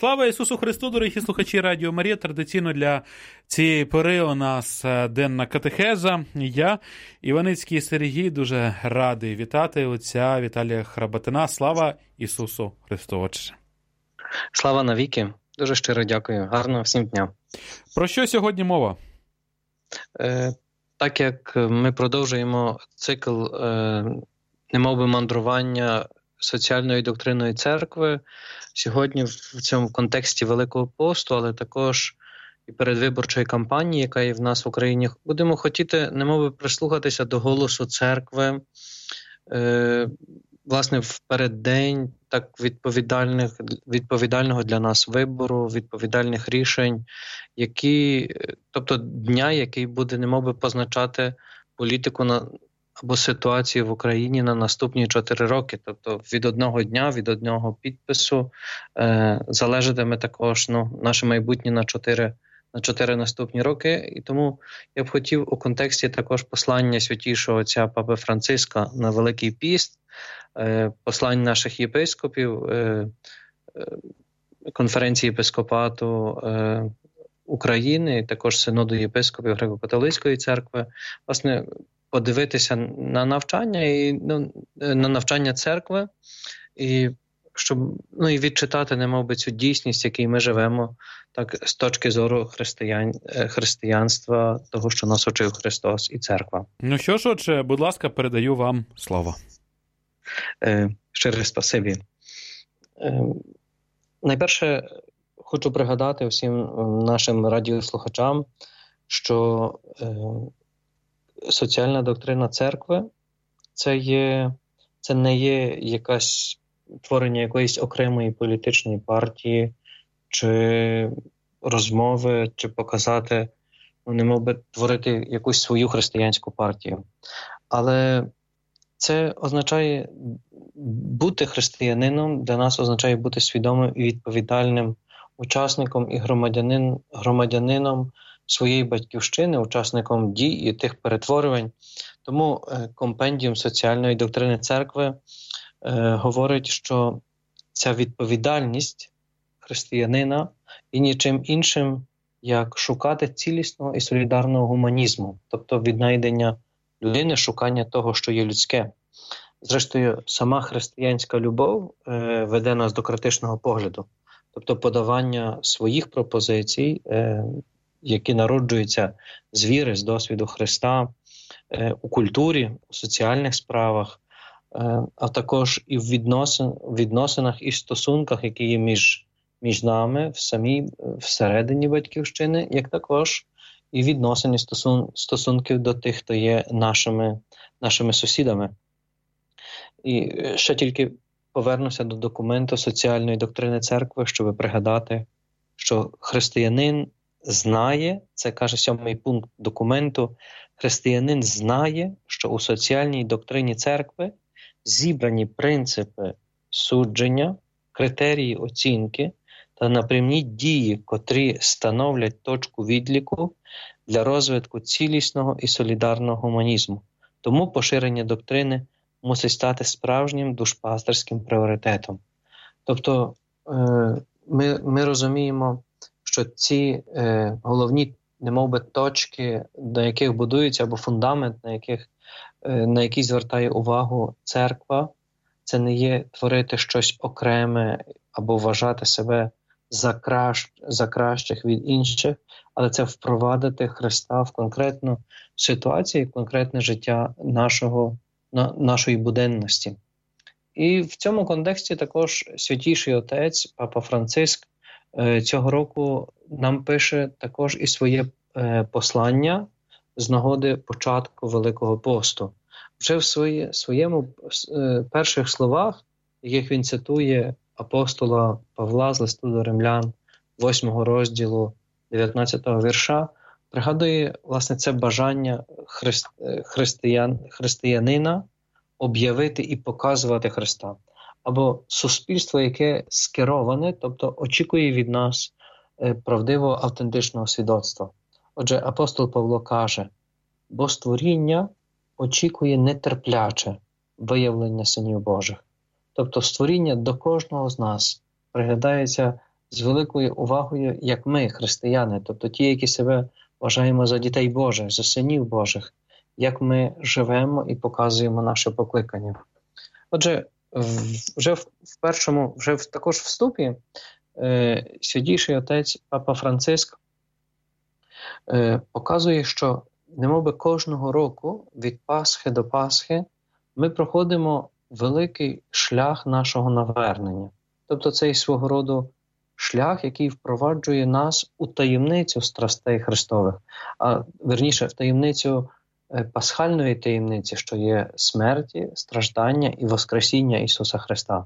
Слава Ісусу Христу, дорогі слухачі Радіо Марія. Традиційно для цієї пори у нас денна катехеза. Я, Іваницький Сергій, дуже радий вітати отця Віталія Храбатина. Слава Ісусу Христу, Отче. Слава навіки. Дуже щиро дякую. Гарного всім дня. Про що сьогодні мова? Так як ми продовжуємо цикл немовби мандрування соціальною доктриною церкви, сьогодні в цьому контексті Великого посту, але також і передвиборчої кампанії, яка є в нас в Україні, будемо хотіти немовби прислухатися до голосу церкви, власне, в переддень так відповідального для нас вибору, відповідальних рішень, тобто дня, який буде немовби позначати політику або ситуацію в Україні на наступні 4 роки. Тобто від одного дня, від одного підпису залежатиме також наше майбутнє на 4 наступні роки. І тому я б хотів у контексті також послання святішого отця Папи Франциска на Великий піст, послань наших єпископів, конференції єпископату України, і також синоду єпископів Греко-католицької церкви, власне, подивитися на навчання церкви і і відчитати, немовби, цю дійсність, в якій ми живемо, так з точки зору християнства, того, що нас учив Христос і церква. Ну що ж, отже, будь ласка, передаю вам слово. Щире спасибі. Найперше, хочу пригадати всім нашим радіослухачам, що соціальна доктрина церкви це не є якась творення якоїсь окремої політичної партії, чи розмови, чи показати, немовби творити якусь свою християнську партію. Але це означає бути християнином, для нас означає бути свідомим і відповідальним учасником і громадянином своєї батьківщини, учасником дій і тих перетворювань. Тому компендіум соціальної доктрини церкви говорить, що ця відповідальність християнина є нічим іншим, як шукати цілісного і солідарного гуманізму, тобто віднайдення людини, шукання того, що є людське. Зрештою, сама християнська любов веде нас до критичного погляду, тобто подавання своїх пропозицій, які народжуються з віри, з досвіду Христа, у культурі, у соціальних справах, а також і в відносинах і стосунках, які є між нами, всередині батьківщини, як також і відносини стосунків до тих, хто є нашими сусідами. І ще тільки повернуся до документу соціальної доктрини церкви, щоб пригадати, що християнин знає, це каже 7-й пункт документу, християнин знає, що у соціальній доктрині церкви зібрані принципи судження, критерії оцінки та напрямні дії, котрі становлять точку відліку для розвитку цілісного і солідарного гуманізму. Тому поширення доктрини мусить стати справжнім душпастерським пріоритетом. Тобто ми розуміємо, що ці головні, немовби, точки, на яких будується, або фундамент, на який звертає увагу церква, це не є творити щось окреме або вважати себе за кращих від інших, але це впровадити Христа в конкретну ситуацію, в конкретне життя нашої буденності. І в цьому контексті також святіший отець, Папа Франциск, цього року нам пише також і своє послання з нагоди початку Великого посту. Вже в своєму перших словах, яких він цитує апостола Павла з листу до Римлян, 8 розділу, 19 вірша, пригадує, власне, це бажання християнина об'явити і показувати Христа. Або суспільство, яке скероване, тобто очікує від нас правдивого, автентичного свідоцтва. Отже, апостол Павло каже, бо створіння очікує нетерпляче виявлення синів Божих. Тобто створіння до кожного з нас приглядається з великою увагою, як ми, християни, тобто ті, які себе вважаємо за дітей Божих, за синів Божих, як ми живемо і показуємо наше покликання. Отже, вже також вступі Святійший Отець Папа Франциск показує, що немовби кожного року від Пасхи до Пасхи ми проходимо великий шлях нашого навернення. Тобто цей свого роду шлях, який впроваджує нас у таємницю страстей Христових, а верніше в таємницю пасхальної таємниці, що є смерті, страждання і воскресіння Ісуса Христа.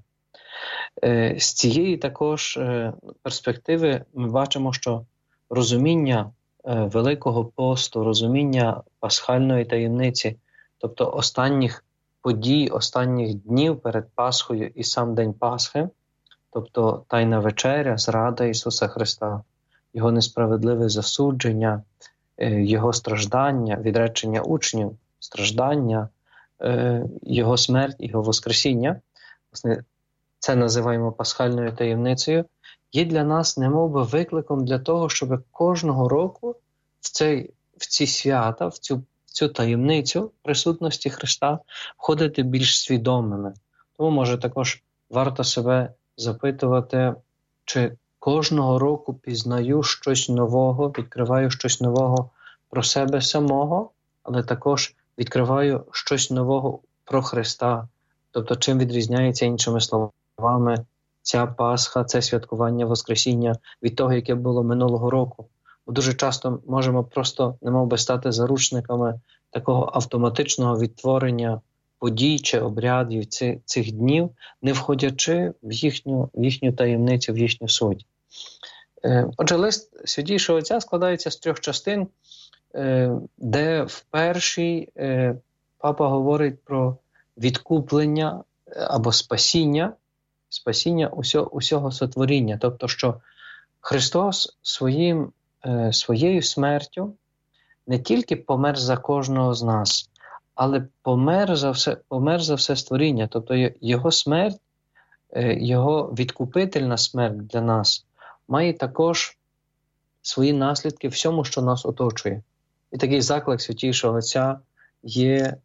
З цієї також перспективи ми бачимо, що розуміння Великого посту, розуміння пасхальної таємниці, тобто останніх подій, останніх днів перед Пасхою і сам день Пасхи, тобто Тайна вечеря, зрада Ісуса Христа, Його несправедливе засудження, Його страждання, відречення учнів, страждання, Його смерть, Його воскресіння, власне, це називаємо пасхальною таємницею, є для нас немовби викликом для того, щоб кожного року в ці свята, в цю таємницю присутності Христа входити більш свідомими. Тому, може, також варто себе запитувати, чи кожного року пізнаю щось нового, відкриваю щось нового про себе самого, але також відкриваю щось нового про Христа. Тобто, чим відрізняється, іншими словами, ця Пасха, це святкування Воскресіння від того, яке було минулого року. Бо дуже часто можемо просто немовби стати заручниками такого автоматичного відтворення подій чи обрядів цих днів, не входячи в їхню таємницю, в їхню суть. Отже, лист Святійшого Отця складається з 3 частин, де в першій папа говорить про відкуплення або спасіння усього сотворіння. Тобто, що Христос своєю смертю не тільки помер за кожного з нас, але помер за все створіння. Тобто Його смерть, Його відкупительна смерть для нас має також свої наслідки всьому, що нас оточує. І такий заклик Святійшого Отця є,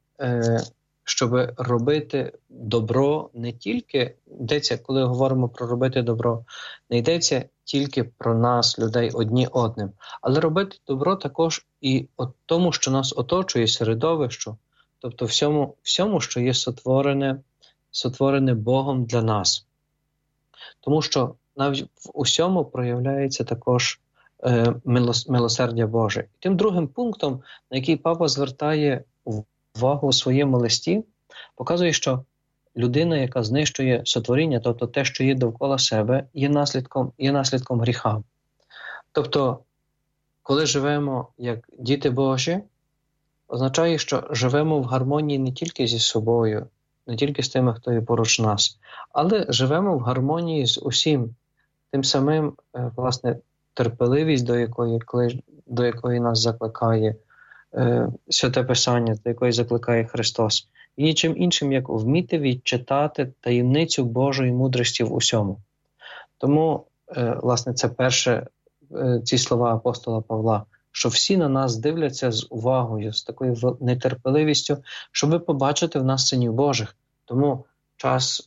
щоб робити добро не тільки, йдеться, коли говоримо про робити добро, не йдеться тільки про нас, людей, одні одним, але робити добро також і тому, що нас оточує, середовищу, тобто всьому, що є сотворене Богом для нас. Тому що навіть в усьому проявляється також милосердя Боже. І тим другим пунктом, на який папа звертає увагу у своєму листі, показує, що людина, яка знищує сотворіння, тобто те, що є довкола себе, є наслідком гріха. Тобто, коли живемо як діти Божі, означає, що живемо в гармонії не тільки зі собою, не тільки з тими, хто є поруч нас, але живемо в гармонії з усім. Тим самим, власне, терпеливість, до якої нас закликає Святе Писання, до якої закликає Христос, і нічим іншим, як вміти відчитати таємницю Божої мудрості в усьому. Тому, власне, це перше, ці слова апостола Павла, що всі на нас дивляться з увагою, з такою нетерпеливістю, щоб побачити в нас синів Божих. Тому час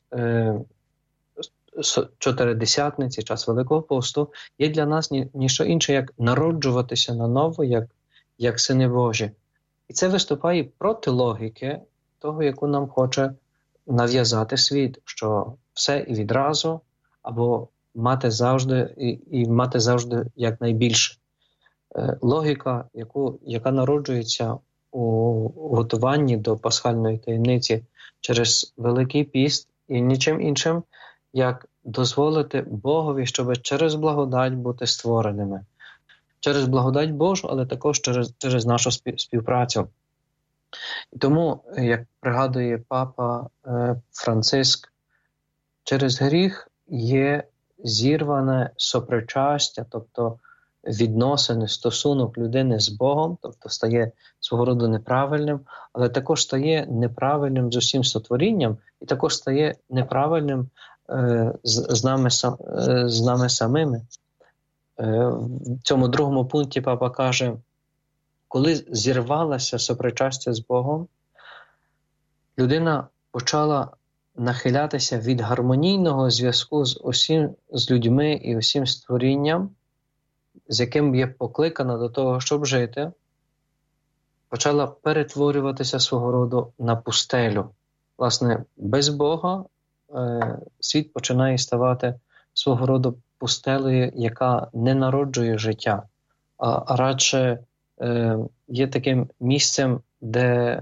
Чотиридесятниці, час Великого посту є для нас ніщо інше, як народжуватися наново, як сини Божі. І це виступає проти логіки того, яку нам хоче нав'язати світ, що все і відразу, або мати завжди якнайбільше. Логіка, яка народжується у готуванні до пасхальної таємниці через Великий піст, і нічим іншим, як дозволити Богові, щоб через благодать бути створеними. Через благодать Божу, але також через нашу співпрацю. І тому, як пригадує папа Франциск, через гріх є зірване сопричастя, тобто відносини, стосунок людини з Богом, тобто стає свого роду неправильним, але також стає неправильним з усім сотворінням, і також стає неправильним з нами самими. В цьому другому пункті папа каже, коли зірвалася сопричастя з Богом, людина почала нахилятися від гармонійного зв'язку з людьми і усім створінням, з яким є покликана до того, щоб жити, почала перетворюватися свого роду на пустелю. Власне, без Бога світ починає ставати свого роду пустелею, яка не народжує життя, а радше є таким місцем, де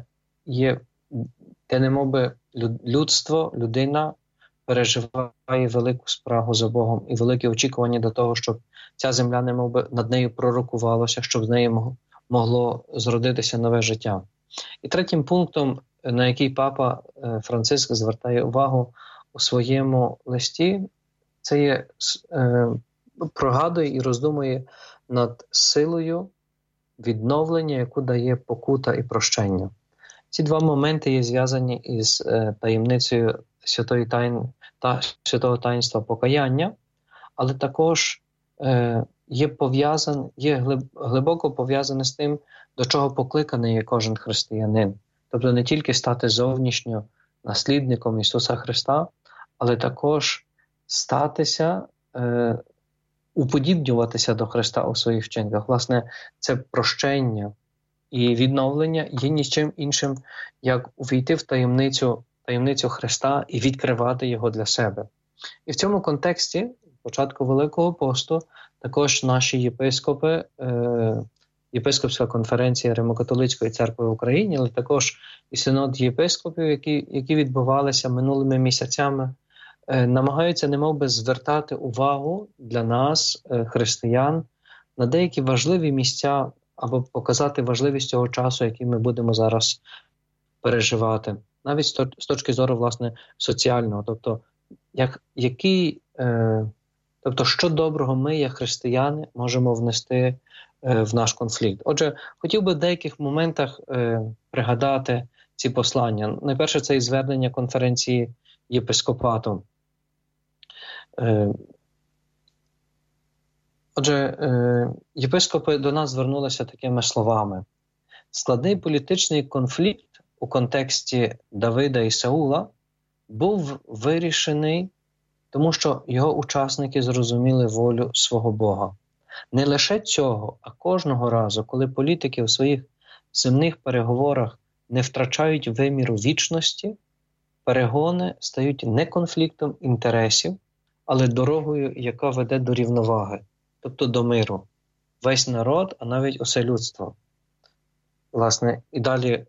немовби людство, людина переживає велику спрагу за Богом і велике очікування до того, щоб ця земля немовби над нею пророкувалася, щоб з неї могло зродитися нове життя. І третім пунктом, на який папа Франциск звертає увагу у своєму листі, це є прогадує і роздумує над силою відновлення, яку дає покута і прощення. Ці два моменти є зв'язані із таємницею святого таїнства покаяння, але також є глибоко пов'язані з тим, до чого покликаний є кожен християнин. Тобто не тільки стати зовнішньо наслідником Ісуса Христа, але також статися, уподібнюватися до Христа у своїх вчинках. Власне, це прощення і відновлення є нічим іншим, як увійти в таємницю Христа і відкривати Його для себе. І в цьому контексті, початку Великого посту, також наші єпископи, Єпископська конференція Римо-католицької церкви в Україні, але також і синод єпископів, які відбувалися минулими місяцями, намагаються немовби звертати увагу для нас, християн, на деякі важливі місця або показати важливість цього часу, який ми будемо зараз переживати. Навіть з точки зору, власне, соціального. Тобто, що доброго ми, як християни, можемо внести в наш конфлікт. Отже, хотів би в деяких моментах пригадати ці послання. Найперше, це і звернення конференції єпископату. Отже, єпископи до нас звернулися такими словами. Складний політичний конфлікт у контексті Давида і Саула був вирішений, тому що його учасники зрозуміли волю свого Бога. Не лише цього, а кожного разу, коли політики у своїх земних переговорах не втрачають виміру вічності, перегони стають не конфліктом інтересів, але дорогою, яка веде до рівноваги, тобто до миру. Весь народ, а навіть усе людство. Власне, і далі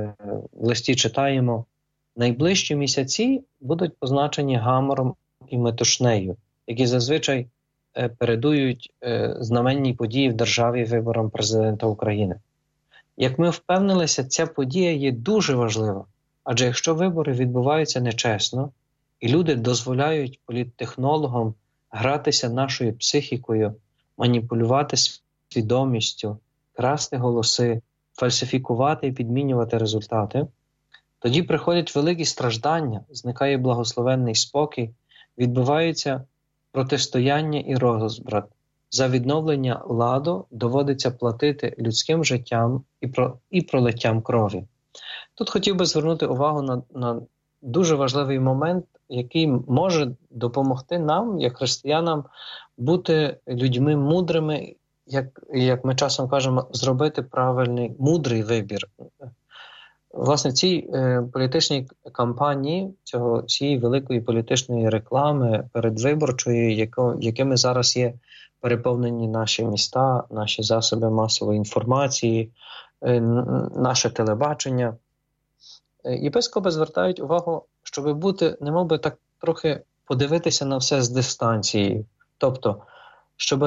в листі читаємо, найближчі місяці будуть позначені гамором і метушнею, які зазвичай передують знаменній події в державі виборам президента України. Як ми впевнилися, ця подія є дуже важлива, адже якщо вибори відбуваються нечесно, і люди дозволяють політтехнологам гратися нашою психікою, маніпулювати свідомістю, красти голоси, фальсифікувати і підмінювати результати, тоді приходять великі страждання, зникає благословенний спокій, відбувається протистояння і розбрат. За відновлення ладу доводиться платити людським життям і пролиттям крові. Тут хотів би звернути увагу на дуже важливий момент, який може допомогти нам, як християнам, бути людьми мудрими, як ми часом кажемо, зробити правильний, мудрий вибір. Власне, цій політичній кампанії, цієї великої політичної реклами передвиборчої, якими зараз є переповнені наші міста, наші засоби масової інформації, наше телебачення, єпископи звертають увагу, щоб бути, немовби так трохи подивитися на все з дистанції. Тобто, щоб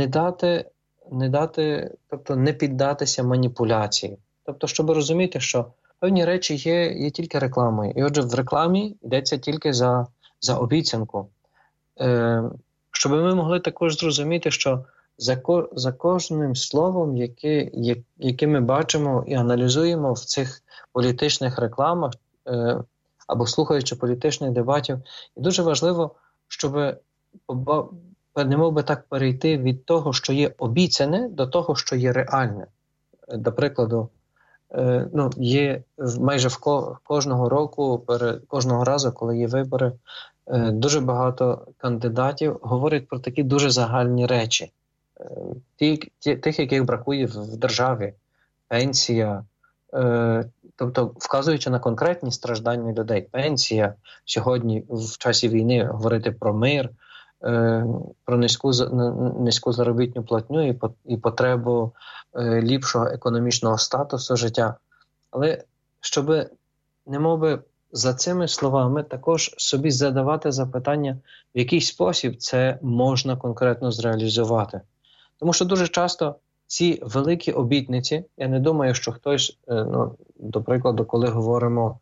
не піддатися маніпуляції. Тобто, щоб розуміти, що певні речі є тільки рекламою. І отже, в рекламі йдеться тільки за обіцянку. Щоб ми могли також зрозуміти, що за кожним словом, яке ми бачимо і аналізуємо в цих політичних рекламах, або слухаючи політичних дебатів. І дуже важливо, щоб немов би так перейти від того, що є обіцяне, до того, що є реальне. До прикладу, є майже кожного року, кожного разу, коли є вибори, дуже багато кандидатів говорять про такі дуже загальні речі. Тих, яких бракує в державі. Пенсія, тобто вказуючи на конкретні страждання людей. Пенсія, сьогодні в часі війни говорити про мир, про низьку заробітну платню і потребу ліпшого економічного статусу життя. Але щоб, немовби, за цими словами також собі задавати запитання, в який спосіб це можна конкретно зреалізувати. Тому що дуже часто ці великі обітниці, я не думаю, що хтось, до прикладу, коли говоримо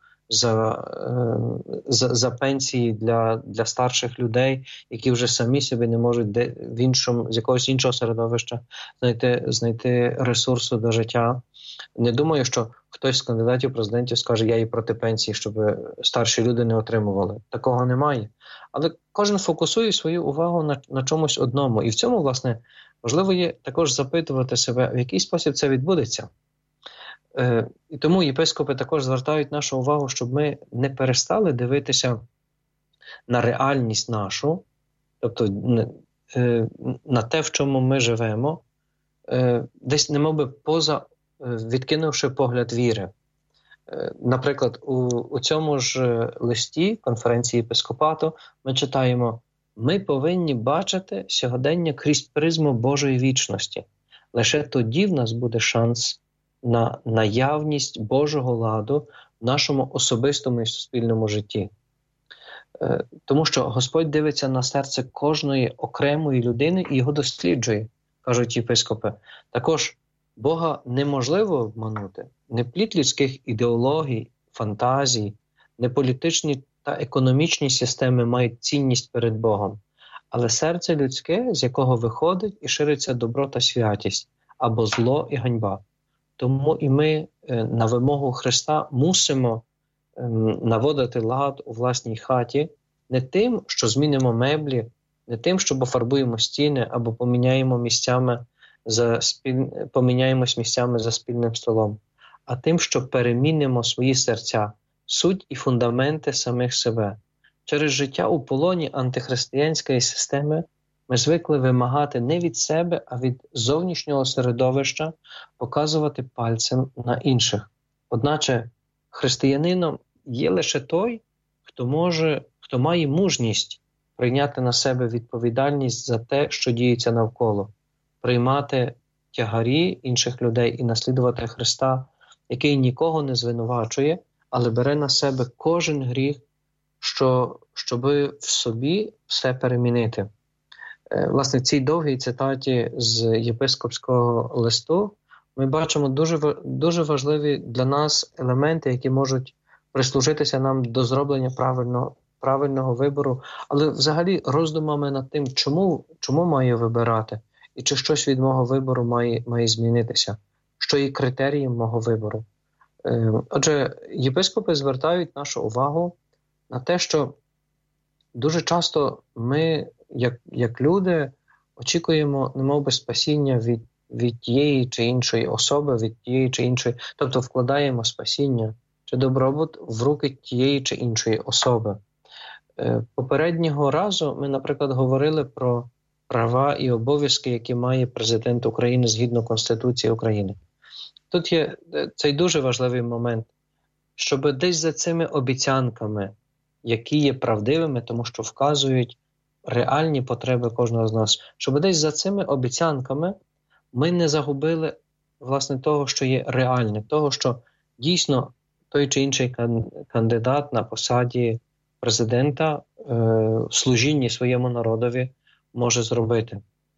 за пенсії для старших людей, які вже самі собі не можуть з якогось іншого середовища знайти ресурсу до життя. Не думаю, що хтось з кандидатів президентів скаже, я і проти пенсії, щоб старші люди не отримували. Такого немає. Але кожен фокусує свою увагу на чомусь одному. І в цьому, власне, важливо є також запитувати себе, в який спосіб це відбудеться. І тому єпископи також звертають нашу увагу, щоб ми не перестали дивитися на реальність нашу, тобто на те, в чому ми живемо, десь немовби відкинувши погляд віри. Наприклад, у цьому ж листі конференції єпископату ми читаємо: ми повинні бачити сьогодення крізь призму Божої вічності. Лише тоді в нас буде шанс на наявність Божого ладу в нашому особистому і суспільному житті. Тому що Господь дивиться на серце кожної окремої людини і його досліджує, кажуть єпископи. Також Бога неможливо обманути. Не плід людських ідеологій, фантазій, не політичні та економічні системи мають цінність перед Богом, але серце людське, з якого виходить і шириться добро та святість, або зло і ганьба. Тому і ми на вимогу Христа мусимо наводити лад у власній хаті не тим, що змінимо меблі, не тим, що пофарбуємо стіни або поміняємось місцями за спільним столом, а тим, що перемінимо свої серця, суть і фундаменти самих себе. Через життя у полоні антихристиянської системи ми звикли вимагати не від себе, а від зовнішнього середовища показувати пальцем на інших. Одначе християнином є лише той, хто має мужність прийняти на себе відповідальність за те, що діється навколо, приймати тягарі інших людей і наслідувати Христа, який нікого не звинувачує, але бере на себе кожен гріх, щоби в собі все перемінити. Власне, в цій довгій цитаті з єпископського листу ми бачимо дуже важливі для нас елементи, які можуть прислужитися нам до зроблення правильного вибору, але взагалі роздумами над тим, чому маю вибирати, і чи щось від мого вибору має змінитися, що є критерієм мого вибору. Отже, єпископи звертають нашу увагу на те, що дуже часто ми, як люди, очікуємо немовби спасіння від тієї чи іншої особи, від тієї чи іншої, тобто вкладаємо спасіння чи добробут в руки тієї чи іншої особи. Попереднього разу ми, наприклад, говорили про права і обов'язки, які має президент України згідно Конституції України. Тут є цей дуже важливий момент, щоб десь за цими обіцянками, які є правдивими, тому що вказують реальні потреби кожного з нас, щоб десь за цими обіцянками ми не загубили, власне, того, що є реальне, того, що дійсно той чи інший кандидат на посаді президента в служінні своєму народові може зробити.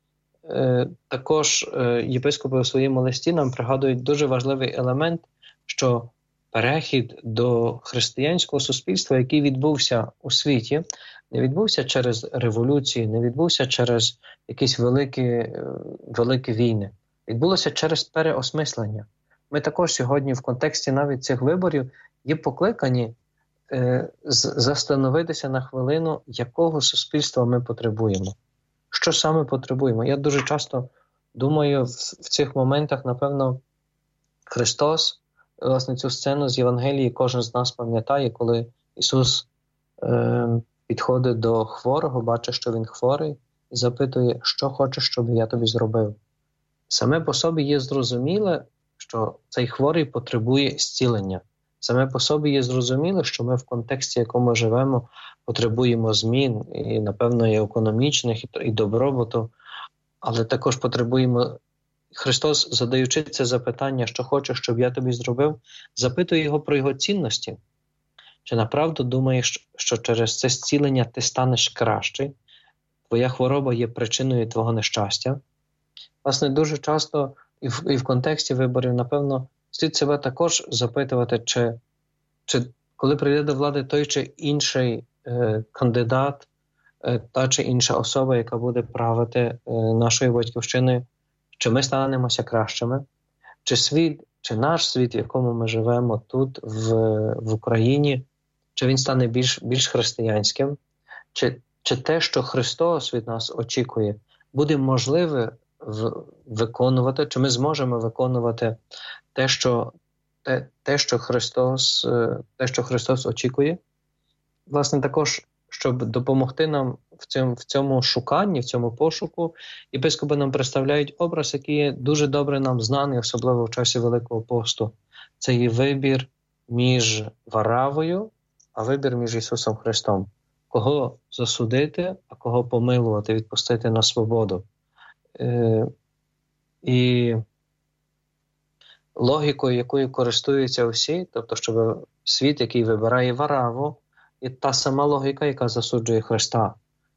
Також єпископи у своєму листі нам пригадують дуже важливий елемент, що перехід до християнського суспільства, який відбувся у світі, не відбувся через революції, не відбувся через якісь великі війни. Відбулося через переосмислення. Ми також сьогодні в контексті навіть цих виборів є покликані застановитися на хвилину, якого суспільства ми потребуємо. Що саме потребуємо? Я дуже часто думаю в цих моментах, напевно, Христос, власне, цю сцену з Євангелії кожен з нас пам'ятає, коли Ісус підходить до хворого, бачить, що він хворий, і запитує, що хочеш, щоб я тобі зробив. Саме по собі є зрозуміле, що цей хворий потребує зцілення. Саме по собі є зрозуміло, що ми в контексті, в якому живемо, потребуємо змін, і, напевно, і економічних, і добробуту, але також потребуємо. Христос, задаючи це запитання, що хочеш, щоб я тобі зробив, запитує його про його цінності. Чи направду думаєш, що через це зцілення ти станеш кращий? Твоя хвороба є причиною твого нещастя? Власне, дуже часто і в контексті виборів, напевно, слід себе також запитувати, чи коли прийде до влади той чи інший кандидат, та чи інша особа, яка буде правити нашою батьківщиною, чи ми станемося кращими, чи наш світ, в якому ми живемо тут, в Україні, чи він стане більш християнським, чи те, що Христос від нас очікує, буде можливе виконувати, чи ми зможемо виконувати те, що Христос очікує. Власне, також, щоб допомогти нам в цьому шуканні, в цьому пошуку, єпископи нам представляють образ, який є дуже добре нам знаний, особливо в часі Великого посту. Це є вибір між Варавою, а вибір між Ісусом Христом. Кого засудити, а кого помилувати, відпустити на свободу. І логікою, якою користуються всі, тобто, щоб світ, який вибирає Вараву, є та сама логіка, яка засуджує Христа.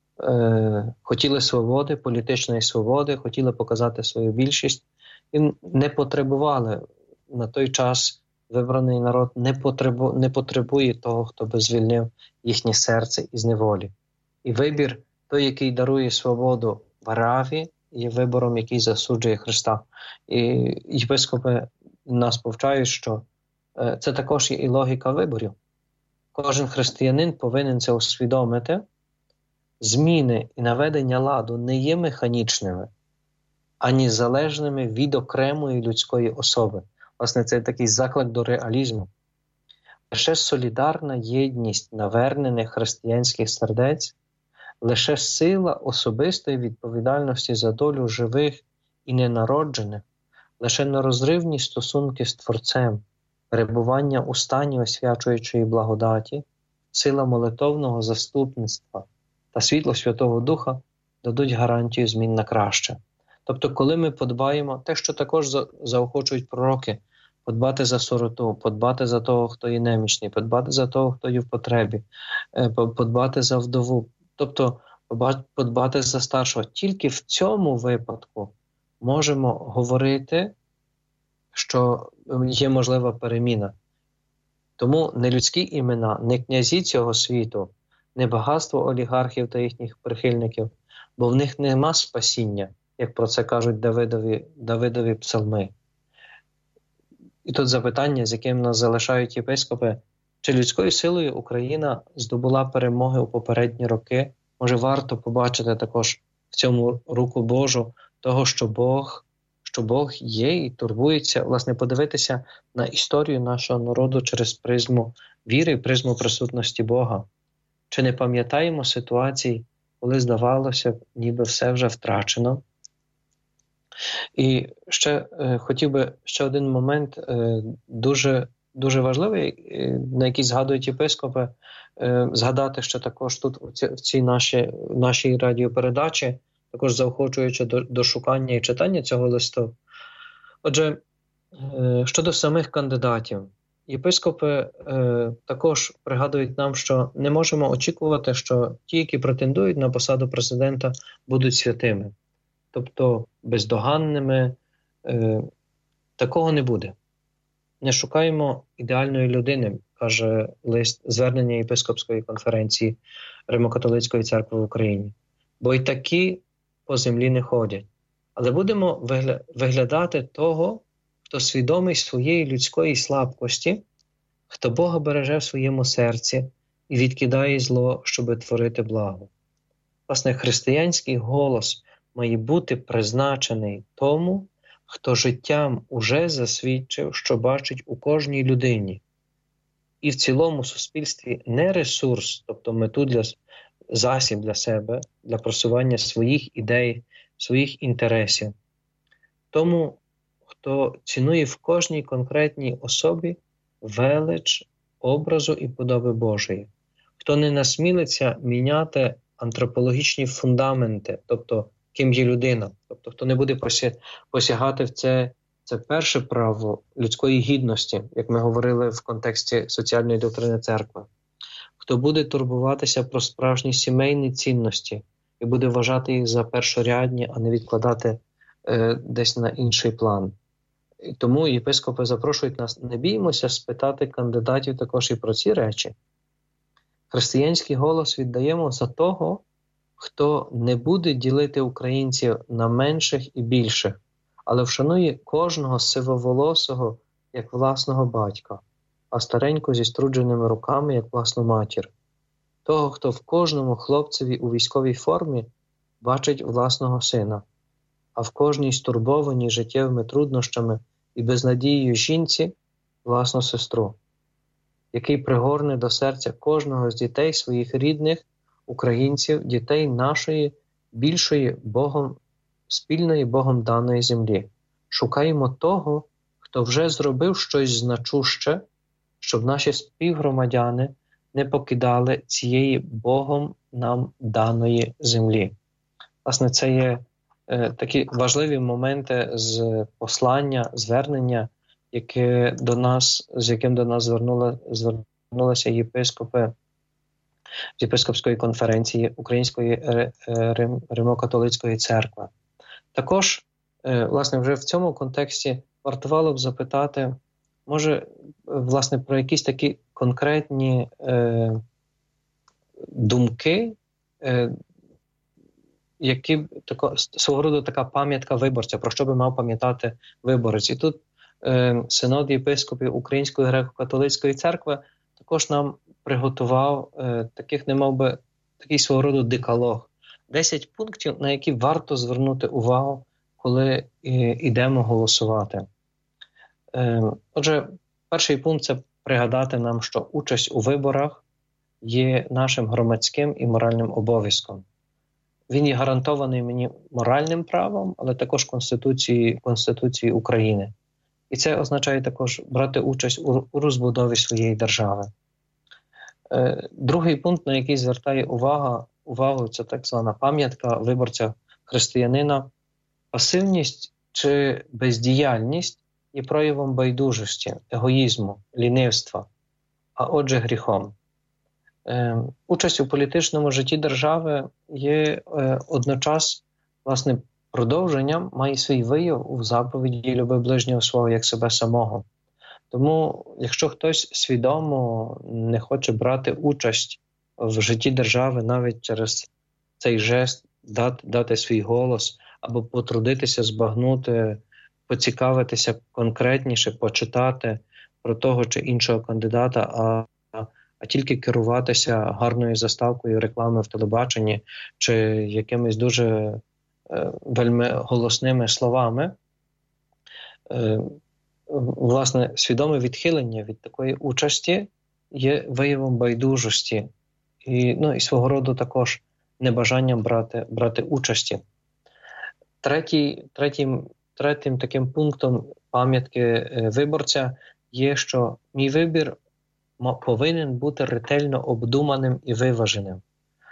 Хотіли свободи, політичної свободи, хотіли показати свою більшість. І не потребували на той час, вибраний народ не потребує того, хто би звільнив їхнє серце із неволі. І вибір, той, який дарує свободу Вараві, є вибором, який засуджує Христа. І єпископи нас повчають, що це також є і логіка виборів. Кожен християнин повинен це усвідомити. Зміни і наведення ладу не є механічними, ані залежними від окремої людської особи. Власне, це такий заклик до реалізму. Лише солідарна єдність навернених християнських сердець, лише сила особистої відповідальності за долю живих і ненароджених, лише нерозривні стосунки з Творцем, перебування у стані освячуючої благодаті, сила молитовного заступництва та світло Святого Духа дадуть гарантію змін на краще. Тобто, коли ми подбаємо, те, що також заохочують пророки, подбати за сироту, подбати за того, хто є немічний, подбати за того, хто є в потребі, подбати за вдову, тобто подбати за старшого. Тільки в цьому випадку можемо говорити, що є можлива переміна. Тому не людські імена, не князі цього світу, не багатство олігархів та їхніх прихильників, бо в них нема спасіння, як про це кажуть Давидові псалми. І тут запитання, з яким нас залишають єпископи, чи людською силою Україна здобула перемоги у попередні роки? Може, варто побачити також в цьому руку Божу того, що Бог є і турбується, власне, подивитися на історію нашого народу через призму віри, призму присутності Бога. Чи не пам'ятаємо ситуацій, коли здавалося, ніби все вже втрачено? І ще хотів би ще один момент дуже, дуже важливий, на який згадують єпископи, згадати, що також тут в цій нашій радіопередачі, також заохочуючи до шукання і читання цього листу. Отже, щодо самих кандидатів, єпископи також пригадують нам, що не можемо очікувати, що ті, які претендують на посаду президента, будуть святими. Тобто бездоганними. Такого не буде. Не шукаємо ідеальної людини, каже лист звернення єпископської конференції Римо-католицької церкви в Україні. Бо й такі по землі не ходять. Але будемо виглядати того, хто свідомий своєї людської слабкості, хто Бога береже в своєму серці і відкидає зло, щоби творити благо. Власне, християнський голос має бути призначений тому, хто життям уже засвідчив, що бачить у кожній людині. І в цілому суспільстві не ресурс, тобто мету засіб для себе, для просування своїх ідей, своїх інтересів. Тому, хто цінує в кожній конкретній особі велич образу і подоби Божої, хто не насмілиться міняти антропологічні фундаменти, тобто ким є людина, тобто хто не буде посягати в це перше право людської гідності, як ми говорили в контексті соціальної доктрини церкви, хто буде турбуватися про справжні сімейні цінності і буде вважати їх за першорядні, а не відкладати десь на інший план. І тому єпископи запрошують нас, не біймося спитати кандидатів також і про ці речі. Християнський голос віддаємо за того, хто не буде ділити українців на менших і більших, але вшанує кожного сивоволосого, як власного батька, а стареньку зі струдженими руками, як власну матір. Того, хто в кожному хлопцеві у військовій формі бачить власного сина, а в кожній стурбованій життєвими труднощами і безнадією жінці власну сестру, який пригорне до серця кожного з дітей своїх рідних українців, дітей нашої більшої Богом, спільної Богом даної землі. Шукаємо того, хто вже зробив щось значуще, щоб наші співгромадяни не покидали цієї Богом нам даної землі. Власне, це є такі важливі моменти з послання, звернення, з яким до нас звернулися єпископи з єпископської конференції Української Римо-католицької церкви. Також, власне, вже в цьому контексті вартувало б запитати, може, власне, про якісь такі конкретні думки, які свого роду така пам'ятка виборця, про що би мав пам'ятати виборець. І тут Синод єпископів Української греко-католицької церкви також нам приготував такий свого роду декалог. 10 пунктів, на які варто звернути увагу, коли йдемо голосувати. Отже, перший пункт – це пригадати нам, що участь у виборах є нашим громадським і моральним обов'язком. Він є гарантований мені моральним правом, але також Конституцією України. І це означає також брати участь у розбудові своєї держави. Другий пункт, на який звертає увагу, це так звана пам'ятка виборця-християнина. Пасивність чи бездіяльність є проявом байдужості, егоїзму, лінивства, а отже гріхом. Участь у політичному житті держави є одночас, власне, продовженням, має свій вияв у заповіді «Люби ближнього свого, як себе самого». Тому, якщо хтось свідомо не хоче брати участь в житті держави навіть через цей жест, дати свій голос, або потрудитися збагнути, поцікавитися конкретніше, почитати про того чи іншого кандидата, а тільки керуватися гарною заставкою реклами в телебаченні чи якимись дуже вельми голосними словами, власне, свідоме відхилення від такої участі є виявом байдужості і свого роду також небажанням брати участі. Третім таким пунктом пам'ятки виборця є, що мій вибір повинен бути ретельно обдуманим і виваженим.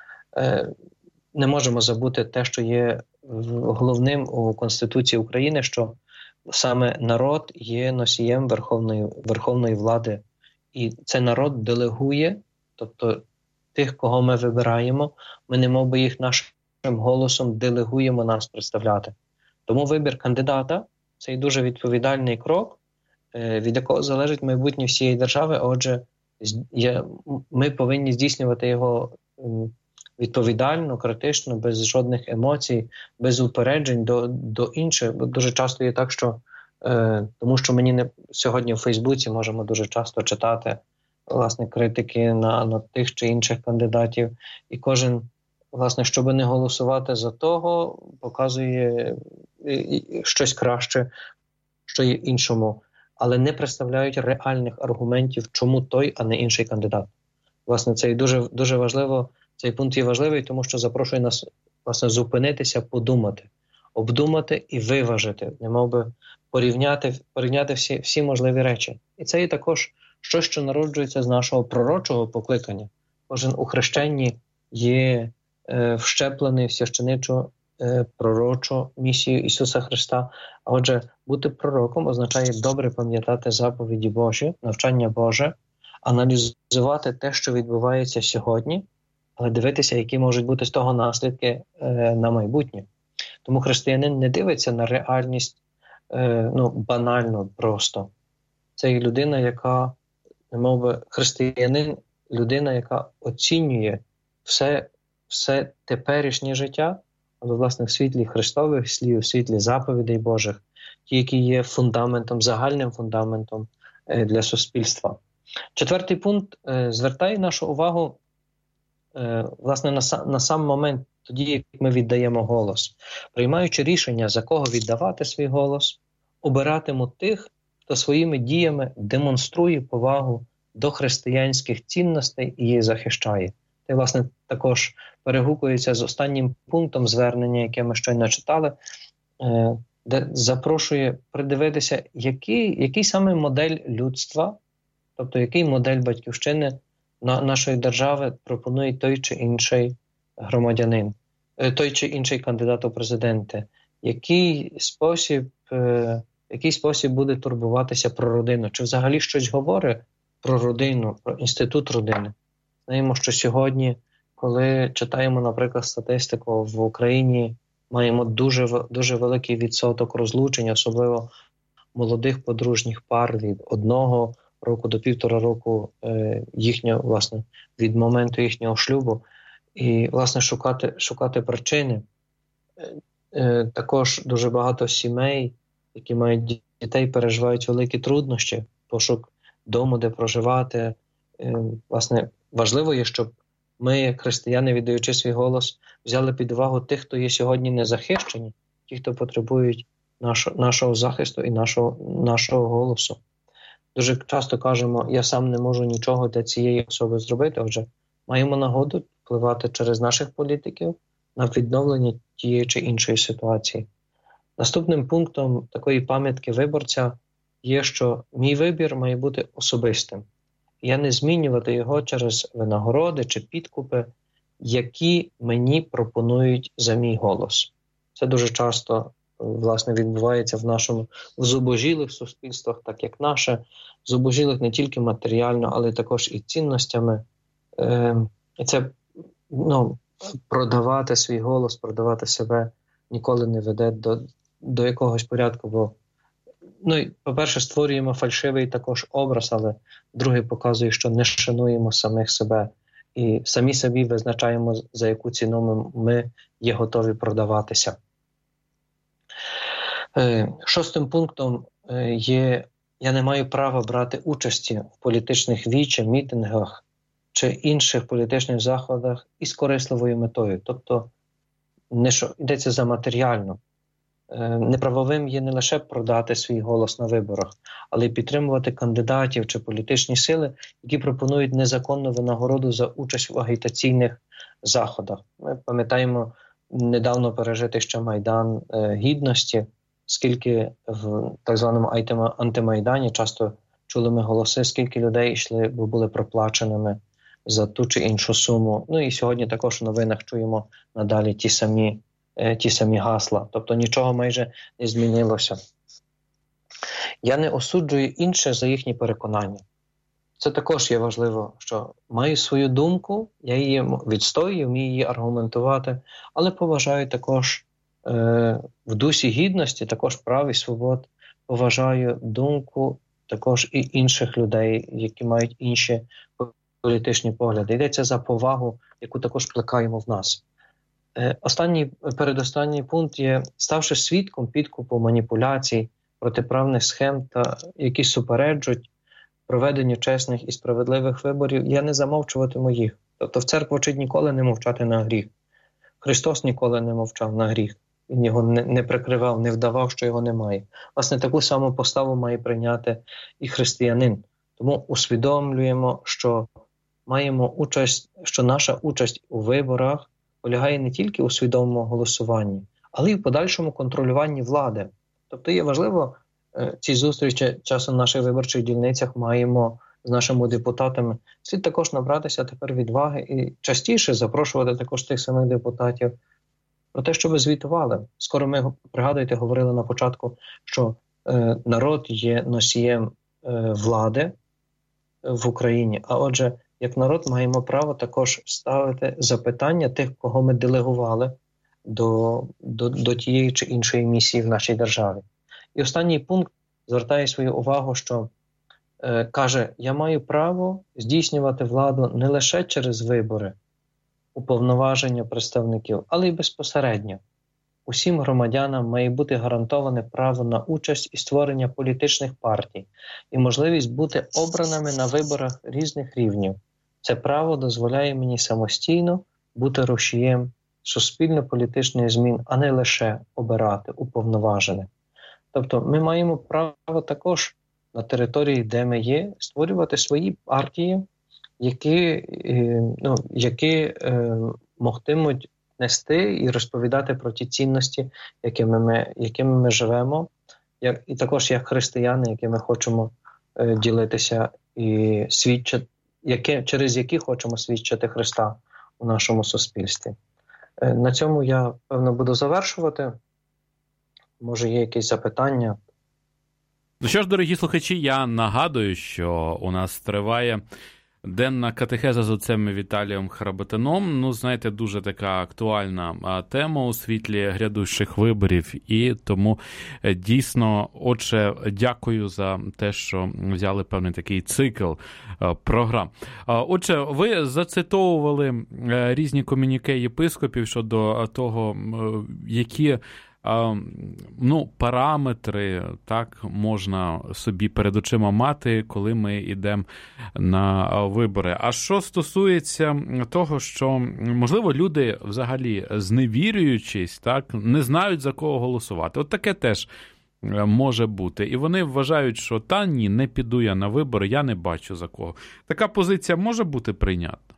Не можемо забути те, що є головним у Конституції України, що саме народ є носієм верховної влади. І це народ делегує, тобто тих, кого ми вибираємо, ми немовби їх нашим голосом делегуємо нас представляти. Тому вибір кандидата – це дуже відповідальний крок, від якого залежить майбутнє всієї держави, а отже, ми повинні здійснювати його відповідально, критично, без жодних емоцій, без упереджень до інших. Дуже часто є так, що Тому що сьогодні в Фейсбуці можемо дуже часто читати, власне, критики на тих чи інших кандидатів. І кожен, власне, щоб не голосувати за того, показує щось краще, що є іншому, але не представляють реальних аргументів, чому той, а не інший кандидат. Власне, це дуже, дуже важливо, цей пункт є важливий, тому що запрошує нас, власне, зупинитися, подумати, обдумати і виважити, немов би порівняти всі можливі речі. І це є також щось, що народжується з нашого пророчого покликання. Кожен у хрещенні є вщеплений в священичу пророчу місію Ісуса Христа. А отже, бути пророком означає добре пам'ятати заповіді Божі, навчання Боже, аналізувати те, що відбувається сьогодні, але дивитися, які можуть бути з того наслідки на майбутнє. Тому християнин не дивиться на реальність банально просто. Це є людина, яка, немов би, християнин, людина, яка оцінює все теперішнє життя, але, власне, в світлі Христових слів, в світлі заповідей Божих, ті, які є фундаментом, загальним фундаментом для суспільства. Четвертий пункт звертає нашу увагу, власне, на сам момент, тоді, як ми віддаємо голос. Приймаючи рішення, за кого віддавати свій голос, обиратимуть тих, хто своїми діями демонструє повагу до християнських цінностей і їх захищає. Це, власне, також перегукується з останнім пунктом звернення, яке ми щойно читали, де запрошує придивитися, який саме модель людства, тобто який модель батьківщини нашої держави пропонує той чи інший громадянин, той чи інший кандидат у президенти, який спосіб буде турбуватися про родину, чи взагалі щось говорить про родину, про інститут родини. Знаємо, що сьогодні, коли читаємо, наприклад, статистику, в Україні маємо дуже великий відсоток розлучень, особливо молодих подружніх пар від 1 року до 1,5 року власне, від моменту їхнього шлюбу. І, власне, шукати причини. Також дуже багато сімей, які мають дітей, переживають великі труднощі, пошук дому, де проживати. Власне, важливо є, щоб ми, як християни, віддаючи свій голос, взяли під увагу тих, хто є сьогодні незахищені, ті, хто потребують нашого захисту і нашого голосу. Дуже часто кажемо, я сам не можу нічого для цієї особи зробити, отже, маємо нагоду впливати через наших політиків на відновлення тієї чи іншої ситуації. Наступним пунктом такої пам'ятки виборця є, що мій вибір має бути особистим. Я не змінювати його через винагороди чи підкупи, які мені пропонують за мій голос. Це дуже часто, власне, відбувається в зубожілих суспільствах, так як наше, зубожілих не тільки матеріально, але також і цінностями. І це, продавати свій голос, продавати себе ніколи не веде до якогось порядку, бо, по-перше, створюємо фальшивий також образ, але друге показує, що не шануємо самих себе і самі собі визначаємо, за яку ціну ми є готові продаватися. Шостим пунктом є, я не маю права брати участі в політичних вічах, мітингах чи інших політичних заходах із корисливою метою. Тобто йдеться за матеріально. Неправовим є не лише продати свій голос на виборах, але й підтримувати кандидатів чи політичні сили, які пропонують незаконну винагороду за участь в агітаційних заходах. Ми пам'ятаємо недавно пережитий ще Майдан Гідності, скільки в так званому антимайдані часто чули ми голоси, скільки людей йшли, бо були проплаченими за ту чи іншу суму. І сьогодні також в новинах чуємо надалі ті самі гасла. Тобто нічого майже не змінилося. Я не осуджую інших за їхні переконання. Це також є важливо, що маю свою думку, я її відстоюю, вмію її аргументувати, але поважаю також в дусі гідності, також прав і свобод, поважаю думку також і інших людей, які мають інші політичні погляди. Йдеться за повагу, яку також плекаємо в нас. Передостанній пункт є, ставши свідком підкупу, маніпуляцій, протиправних схем, та які супереджують проведенню чесних і справедливих виборів, я не замовчуватиму їх. Тобто в церкву вчить ніколи не мовчати на гріх. Христос ніколи не мовчав на гріх. Він його не прикривав, не вдавав, що його немає. Власне, таку саму поставу має прийняти і християнин. Тому усвідомлюємо, що маємо участь, що наша участь у виборах полягає не тільки у свідомому голосуванні, але й в подальшому контролюванні влади. Тобто є важливо, ці зустрічі часом в наших виборчих дільницях маємо з нашими депутатами. Слід також набратися тепер відваги і частіше запрошувати також тих самих депутатів про те, що ви звітували. Скоро ми, пригадуєте, говорили на початку, що народ є носієм влади в Україні, а отже, як народ маємо право також ставити запитання тих, кого ми делегували до тієї чи іншої місії в нашій державі. І останній пункт звертає свою увагу, що каже, я маю право здійснювати владу не лише через вибори, уповноваження представників, але й безпосередньо. Усім громадянам має бути гарантоване право на участь і створення політичних партій і можливість бути обраними на виборах різних рівнів. Це право дозволяє мені самостійно бути рушієм суспільно-політичних змін, а не лише обирати уповноважених. Тобто ми маємо право також на території, де ми є, створювати свої партії, які могтимуть нести і розповідати про ті цінності, якими ми живемо, і також як християни, якими хочемо ділитися і свідчити, через які хочемо свідчити Христа у нашому суспільстві. На цьому я, певно, буду завершувати. Може, є якісь запитання? Ну що ж, дорогі слухачі, я нагадую, що у нас триває денна катехеза з отцем Віталієм Хработином. Ну, знаєте, дуже така актуальна тема у світлі грядущих виборів. І тому дійсно, отче, дякую за те, що взяли певний такий цикл програм. Отже, ви зацитовували різні комюніке єпископів щодо того, які параметри так можна собі перед очима мати, коли ми йдемо на вибори. А що стосується того, що, можливо, люди взагалі зневірюючись, так, не знають, за кого голосувати. От таке теж може бути. І вони вважають, що ні, не піду я на вибори, я не бачу за кого. Така позиція може бути прийнятна?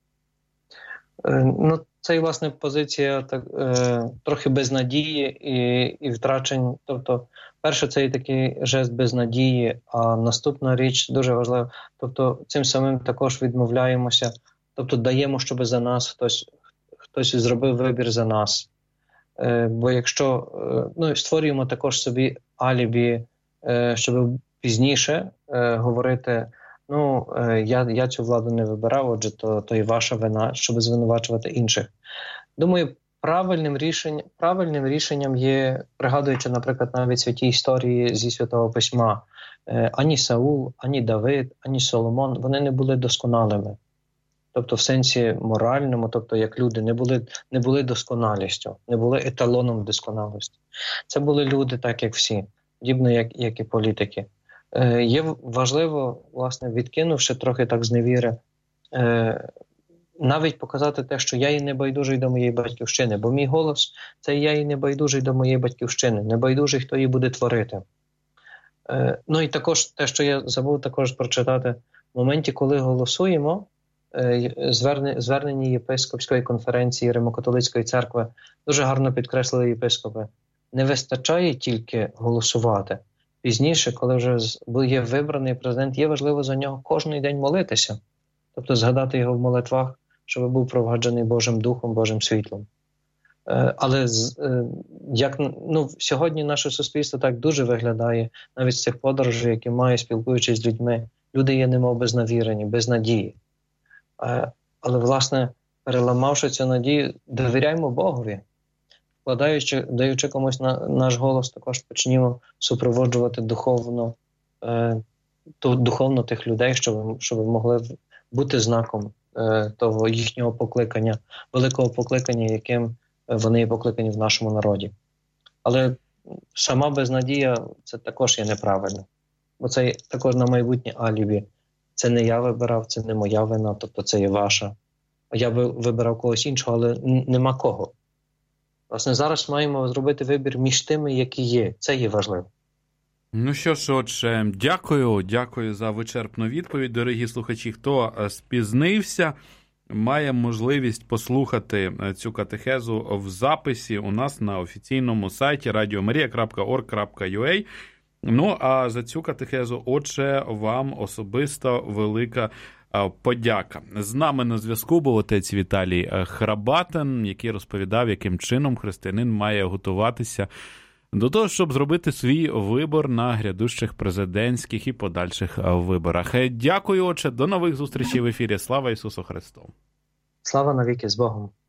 Це, власне, позиція трохи безнадії і втрачень. Тобто, перше, це і такий жест безнадії, а наступна річ дуже важлива. Тобто, цим самим також відмовляємося, тобто даємо, щоб за нас хтось зробив вибір за нас. Бо якщо, створюємо також собі алібі, щоб пізніше говорити, я цю владу не вибирав, отже, то і ваша вина, щоб звинувачувати інших. Думаю, правильним рішенням є, пригадуючи, наприклад, навіть святі історії зі Святого Письма, ані Саул, ані Давид, ані Соломон, вони не були досконалими. Тобто в сенсі моральному, тобто як люди, не були досконалістю, не були еталоном досконалості. Це були люди так, як всі, подібно як і політики. Є важливо, власне, відкинувши трохи так зневіри, навіть показати те, що я і не байдужий до моєї батьківщини, бо мій голос – це я і не байдужий до моєї батьківщини, не байдужий, хто її буде творити. І також те, що я забув також прочитати, в моменті, коли голосуємо, звернення єпископської конференції Римо-католицької церкви дуже гарно підкреслили єпископи. Не вистачає тільки голосувати. Пізніше, коли вже є вибраний президент, є важливо за нього кожен день молитися. Тобто згадати його в молитвах, щоб був проваджений Божим Духом, Божим світлом. Але сьогодні наше суспільство так дуже виглядає, навіть з цих подорожей, які маю, спілкуючись з людьми. Люди є немов безнавірені, без надії. Але, власне, переламавши цю надію, довіряємо Богові. Даючи комусь наш голос, також почнімо супроводжувати духовно тих людей, щоб могли бути знаком того їхнього покликання, великого покликання, яким вони є покликані в нашому народі. Але сама безнадія – це також є неправильно. Бо це також на майбутнє алібі. Це не я вибирав, це не моя вина, тобто це є ваша. А я вибирав когось іншого, але нема кого. Власне, зараз маємо зробити вибір між тими, які є. Це є важливо. Ну що ж, отже, дякую за вичерпну відповідь, дорогі слухачі. Хто спізнився, має можливість послухати цю катехезу в записі у нас на офіційному сайті radiomaria.org.ua. Ну, а за цю катехезу, отже, вам особисто велика подяка. З нами на зв'язку був отець Віталій Храбатин, який розповідав, яким чином християнин має готуватися до того, щоб зробити свій вибір на грядущих президентських і подальших виборах. Дякую, отже, до нових зустрічей в ефірі. Слава Ісусу Христу! Слава навіки, з Богом!